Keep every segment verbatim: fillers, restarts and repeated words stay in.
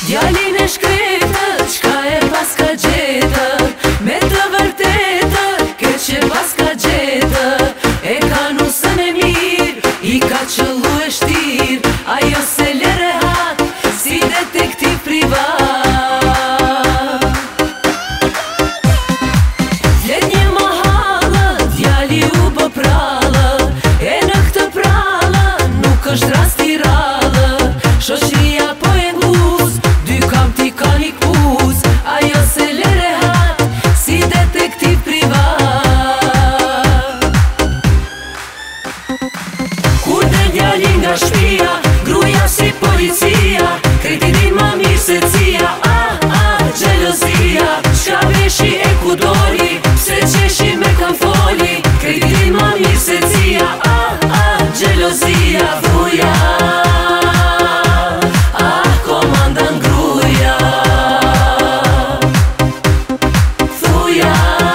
Djalin e shkretër, qka e pas ka gjetër, me të vërtetër, ke që pas ka gjetër. E ka nusën e mirë, i ka qëllu e shtirë, ajo se lere hatë, si detektiv privat. Vlet një mahalë, djali u bë prallë, e në këtë prallë, nuk është rast i rallë. Shoqria po e nguz, dy kam t'i ka një kuz, ajo se lere hatë, si detektiv privat. Kur del djali nga shpia, gruja si policia, krejti din ma mirë se cia. Ah, ah, gjelozia, qka veshi e ku doli, pse qeshi me kam foli, krejti din ma mirë se cia. Ah, ah, gjelozia, vuja. Ah, komandan gruja, thuja.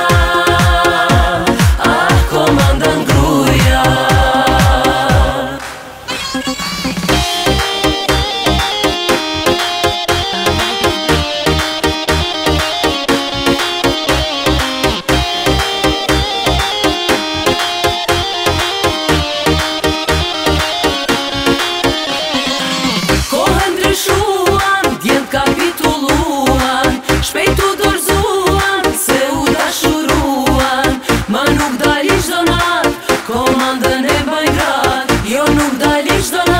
Ah, komandan gruja. Komandën e mbaj gratë, jo nuk dali çdo natë.